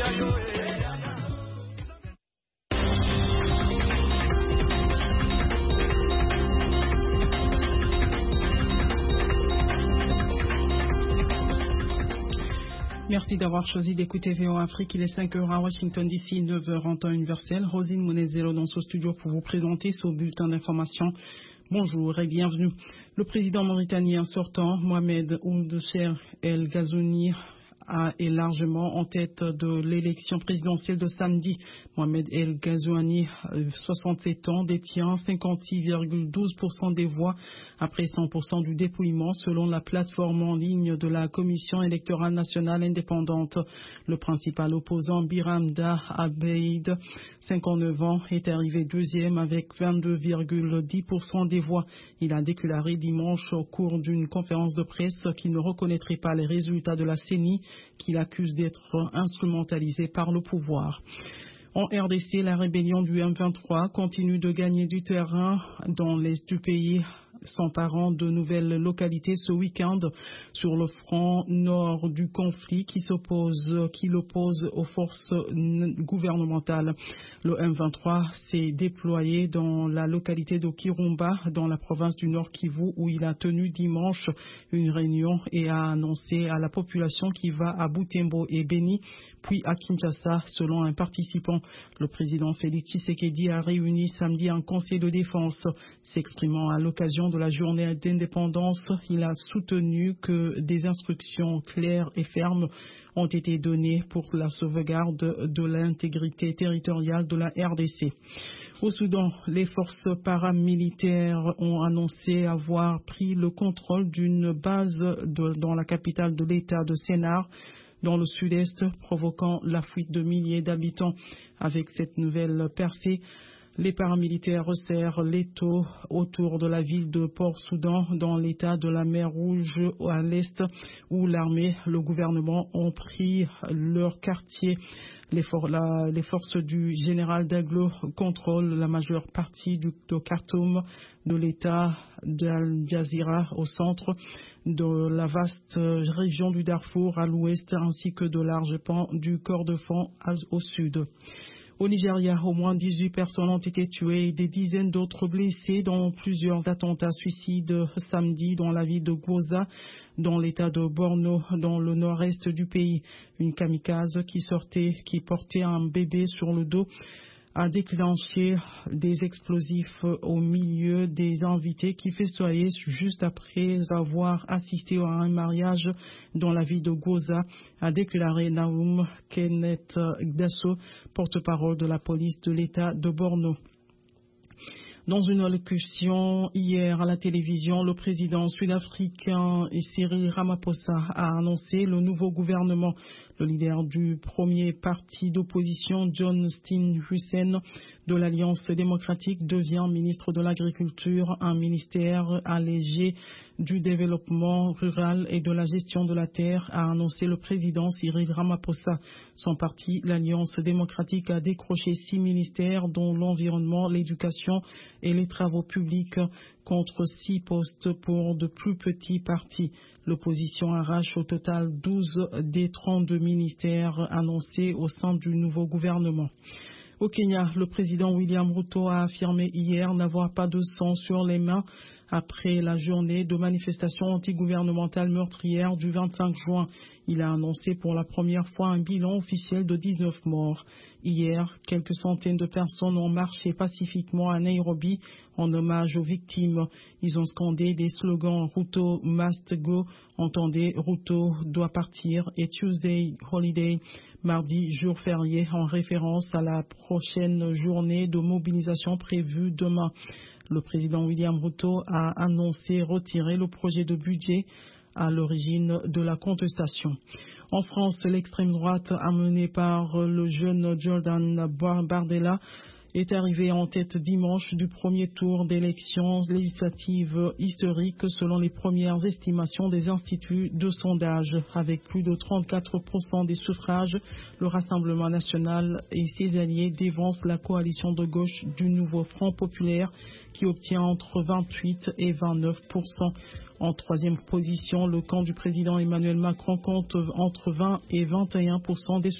Merci d'avoir choisi d'écouter VOA Afrique. Il est 5h à Washington DC, 9h en temps universel. Rosine Monezero dans ce studio pour vous présenter ce bulletin d'information. Bonjour et bienvenue. Le président mauritanien sortant, Mohamed Ould Cheikh El Ghazouani, est largement en tête de l'élection présidentielle de samedi. Mohamed El Ghazouani, 67 ans, détient 56,12% des voix après 100% du dépouillement selon la plateforme en ligne de la Commission électorale nationale indépendante. Le principal opposant, Biramda Abeid, 59 ans, est arrivé deuxième avec 22,10% des voix. Il a déclaré dimanche au cours d'une conférence de presse qu'il ne reconnaîtrait pas les résultats de la CENI, qu'il accuse d'être instrumentalisé par le pouvoir. En RDC, la rébellion du M23 continue de gagner du terrain dans l'est du pays, s'emparant de nouvelles localités ce week-end sur le front nord du conflit qui l'oppose aux forces gouvernementales. Le M23 s'est déployé dans la localité de Kirumba, dans la province du Nord Kivu, où il a tenu dimanche une réunion et a annoncé à la population qu'il va à Butembo et Beni, puis à Kinshasa, selon un participant. Le président Félix Tshisekedi a réuni samedi un conseil de défense. S'exprimant à l'occasion de la journée d'indépendance, il a soutenu que des instructions claires et fermes ont été données pour la sauvegarde de l'intégrité territoriale de la RDC. Au Soudan, les forces paramilitaires ont annoncé avoir pris le contrôle d'une base dans la capitale de l'État de Sennar, dans le sud-est, provoquant la fuite de milliers d'habitants. Avec cette nouvelle percée, les paramilitaires resserrent l'étau autour de la ville de Port-Soudan, dans l'état de la mer Rouge à l'est, où l'armée, le gouvernement ont pris leur quartier. Les forces du général Daglo contrôlent la majeure partie de Khartoum, de l'état d'Al-Jazira au centre, de la vaste région du Darfour à l'ouest, ainsi que de larges pans du Kordofan au sud. Au Nigeria, au moins 18 personnes ont été tuées et des dizaines d'autres blessées dans plusieurs attentats suicides samedi dans la ville de Gwoza, dans l'état de Borno, dans le nord-est du pays. Une kamikaze qui portait un bébé sur le dos a déclenché des explosifs au milieu des invités qui festoyaient juste après avoir assisté à un mariage dans la ville de Gwoza, a déclaré Naoum Kenneth Dasso, porte-parole de la police de l'État de Borno. Dans une allocution hier à la télévision, le président sud-africain Cyril Ramaphosa a annoncé le nouveau gouvernement. Le leader du premier parti d'opposition, John Steenhuisen, de l'Alliance démocratique, devient ministre de l'Agriculture, un ministère allégé du développement rural et de la gestion de la terre, a annoncé le président Cyril Ramaphosa. Son parti, l'Alliance démocratique, a décroché 6 ministères, dont l'environnement, l'éducation et les travaux publics, contre 6 postes pour de plus petits partis. L'opposition arrache au total 12 des 32 ministères annoncés au sein du nouveau gouvernement. Au Kenya, le président William Ruto a affirmé hier n'avoir pas de sang sur les mains après la journée de manifestation antigouvernementale meurtrière du 25 juin. Il a annoncé pour la première fois un bilan officiel de 19 morts. Hier, quelques centaines de personnes ont marché pacifiquement à Nairobi en hommage aux victimes. Ils ont scandé des slogans Ruto must go, entendez Ruto doit partir, et Tuesday holiday, mardi jour férié, en référence à la prochaine journée de mobilisation prévue demain. Le président William Ruto a annoncé retirer le projet de budget à l'origine de la contestation. En France, l'extrême droite, amenée par le jeune Jordan Bardella, est arrivé en tête dimanche du premier tour d'élections législatives historiques selon les premières estimations des instituts de sondage. Avec plus de 34% des suffrages, le Rassemblement national et ses alliés dévancent la coalition de gauche du Nouveau Front populaire qui obtient entre 28 et 29%. En troisième position, le camp du président Emmanuel Macron compte entre 20 et 21% des